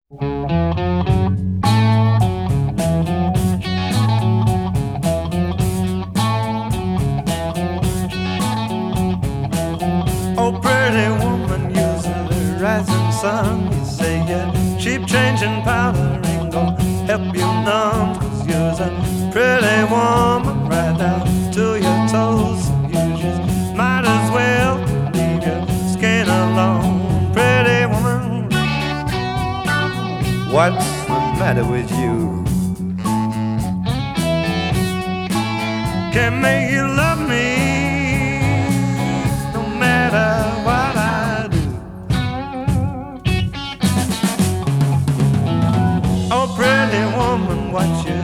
Oh, pretty woman, using the rising sun. You say yeah, cheap change and powder ain't gonna help you none. 'Cause you're a pretty woman right down to your toes. You just might as well leave your skin alone. Pretty woman, what's the matter with you? Can't make you love me no matter what I do. Oh, pretty woman, what you